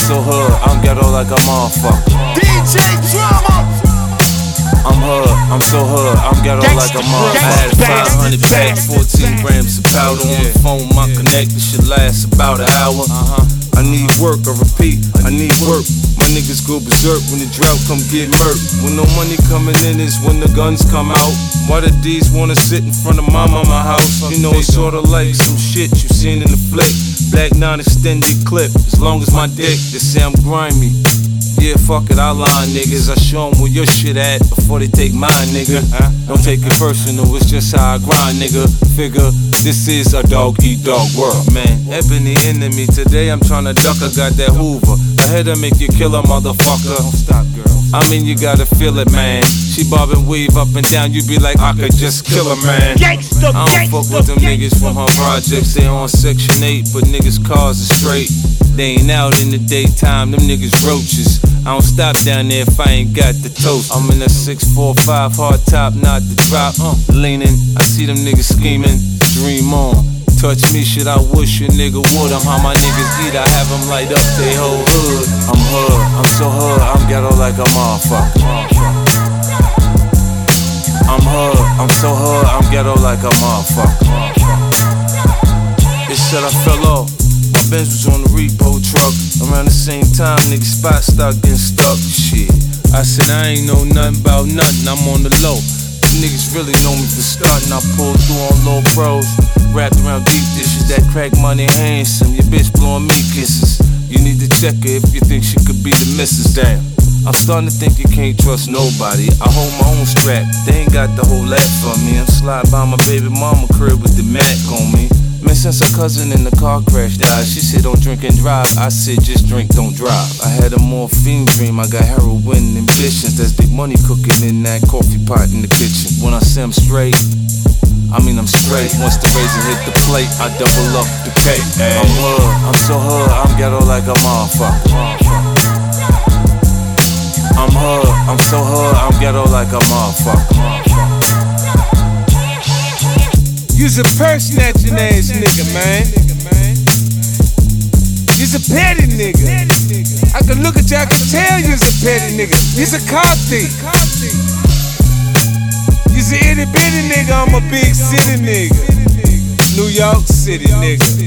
so hood, I'm ghetto like a motherfucker. DJ Drama. I'm hood, I'm so hood, I'm ghetto like a motherfucker. I had 500 bags, 14 grams of powder on the phone. My connect, this shit lasts about an hour. I need work, I repeat, I need work. My niggas go berserk when the drought come get murked. When no money coming in is when the guns come out. Why the D's wanna sit in front of my house? You know it's sorta like some shit you seen in the flick. Black 9 extended clip, as long as my dick, they say I'm grimy. Yeah, fuck it, I lie, niggas. I show them where your shit at before they take mine, nigga. Don't take it personal, it's just how I grind, nigga. Figure, this is a dog-eat-dog world, man. Ebony enemy, today I'm tryna duck, I got that Hoover. Ahead to make you kill a motherfucker. Don't stop, girl. I mean, you gotta feel it, man. She bob and weave up and down, you be like, I could just kill her, man. I don't fuck with them niggas from her projects. They on Section 8, but niggas' cars are straight. They ain't out in the daytime, them niggas roaches. I don't stop down there if I ain't got the toast. I'm in a 645 hard top, not the drop. Leaning, I see them niggas scheming. Dream on. Touch me, shit, I wish a nigga would. I'm how my niggas eat, I have them light up they whole hood. I'm hood, I'm so hood, I'm ghetto like a motherfucker. I'm hood, I'm so hood, I'm ghetto like a motherfucker. This shit I fell off. My Benz was on the repo truck. Around the same time, niggas spot start getting stuck. Shit, I said I ain't know nothing about nothing, I'm on the low. Niggas really know me for starting. I pulled through on low pros, wrapped around deep dishes. That crack money handsome, your bitch blowing me kisses. You need to check her if you think she could be the missus. Damn, I'm starting to think you can't trust nobody. I hold my own strap, they ain't got the whole lot for me. I'm slide by my baby mama crib with the Mac on me. Man, since her cousin in the car crash died, she said don't drink and drive. I said just drink, don't drive. I had a morphine dream, I got heroin ambitions. There's big money cooking in that coffee pot in the kitchen. When I say I'm straight, I mean I'm straight. Once the razor hit the plate, I double up the cake. I'm hood, I'm so hood, I'm ghetto like a motherfucker. I'm hood, I'm so hood, I'm ghetto like a motherfucker. You's a purse snatching ass nigga, man. You's a petty nigga. I can look at you, I can tell you's a petty nigga. You's a car thief. You's a itty bitty nigga, I'm a big city nigga. New York City nigga.